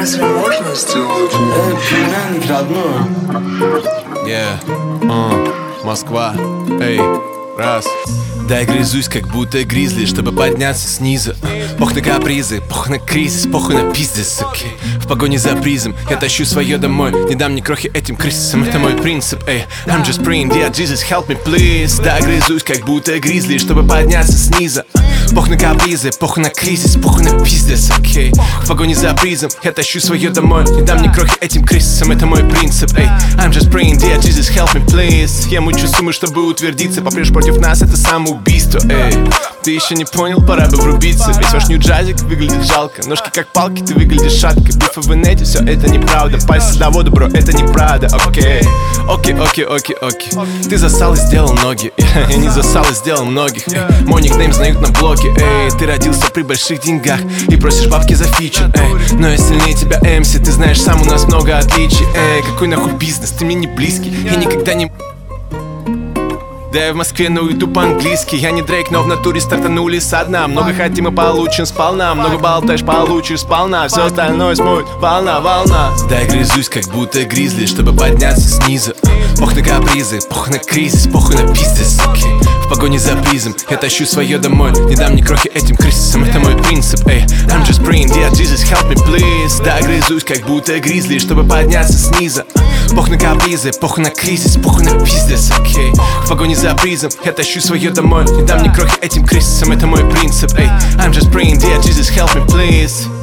Разве можно сделать? Пельмени родную. Москва, эй, раз. Да, я грызусь, как будто гризли, чтобы подняться снизу. Пох на капризы, пох на кризис, похуй на пиздец, окей. В погоне за призом я тащу свое домой. Не дам ни крохи этим крысам, это мой принцип, эй. I'm just praying, dear Jesus, help me, please. Да, грызусь, как будто гризли, чтобы подняться снизу. Пох на капризы, пох на кризис, похуй на пиздец, окей. В погоне за призом я тащу свое домой. Не дам ни крохи этим крысам, это мой принцип, эй. I'm just praying, dear Jesus, help me, please. Я мучу суммы, чтобы утвердиться. Попрешь против нас, это самоубийство, эй. Ты еще не понял, пора бы врубиться. Весь ваш нью-джазик выглядит жалко. Ножки как палки, ты выглядишь шатко. Бифы в инете, все это неправда. Пальцы до воды, бро, это неправда, окей. Окей. Ты засал и сделал ноги. Я не засал и сделал многих, эй. Мой никнейм знают на блоке, эй. Ты родился при больших деньгах и просишь бабки за фичер, эй. Но я сильнее тебя, МС, ты знаешь, сам у нас много отличий, эй. Какой нахуй бизнес, ты мне не близкий. Я никогда не... Да я в Москве, но иду по-английски. Я не Дрейк, но в натуре стартанули со дна. Много хотим и получим сполна. Много болтаешь, получишь сполна. Все остальное смоет волна. Да я грызусь, как будто гризли, чтобы подняться снизу. Пох на капризы, пох на кризис, похуй на пиздец, окей. В погоне за призом я тащу свое домой. Не дам ни крохи этим крысам, это мой принцип, эй. I'm just praying, dear Jesus, help me, please. Да я грызусь, как будто гризли, чтобы подняться снизу. Пох на капризы, пох на кризис, похуй на пиздец, окей. В погоне за призом я тащу свое домой. Не дам ни крохи этим крысам, это мой принцип, эй. I'm just praying, dear Jesus, help me, please.